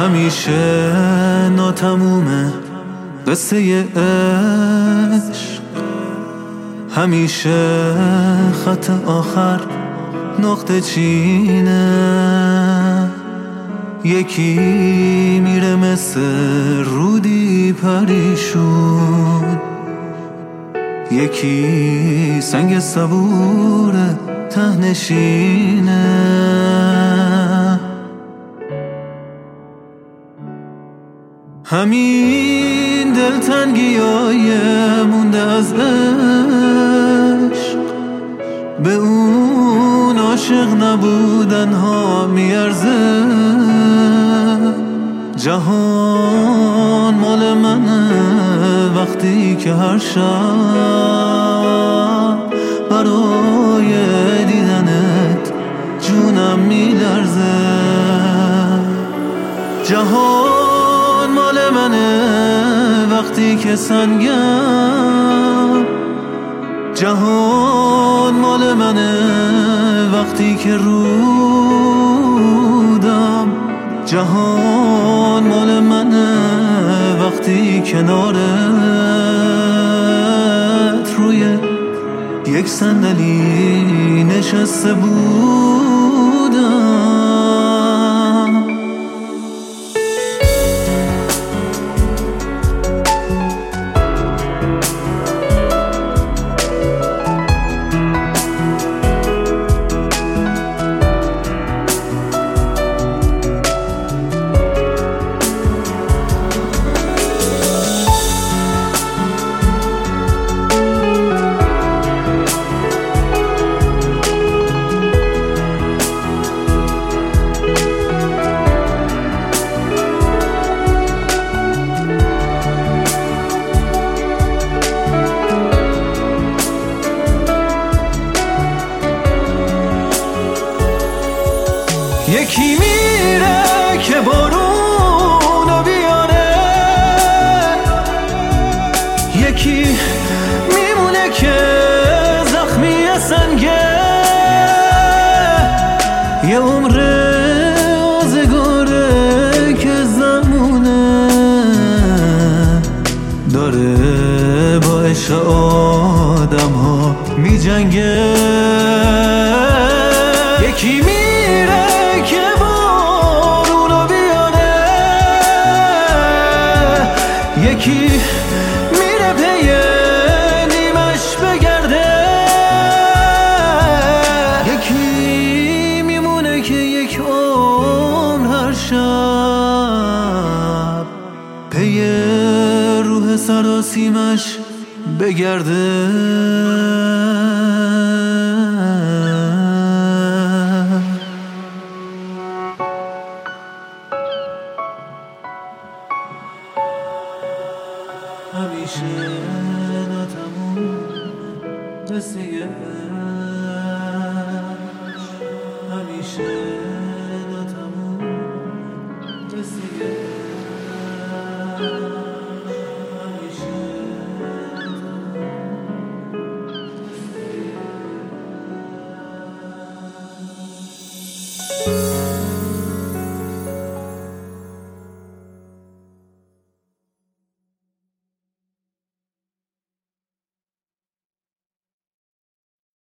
همیشه ناتمومه قصه عشق، همیشه خط آخر نقطه چینه. یکی میره مثل رودی پریشون، یکی سنگ صبور تهنشینه. همین دلتنگیای مونده از عشق، به اون عاشق نبودن ها میارزه. جهان مال منه وقتی که هر شب برای دیدنت جونم میلرزه. جهان مال منه وقتی که سنگم، جهان مال منه وقتی که رودم، جهان مال منه وقتی کنارت روی یک صندلی نشسته بودم. یکی میره که بارونو بیاره، یکی میمونه که زخمی سنگه. یه عمر آزگاره که زمونه داره با عشق آدم ها می جنگه. یکی میره که بارونو بیاره، یکی میره پی نیمش بگرده، یکی میمونه که یک عمر هر شب پی روح سراسیمش بگرده. همیشه ناتموم قصه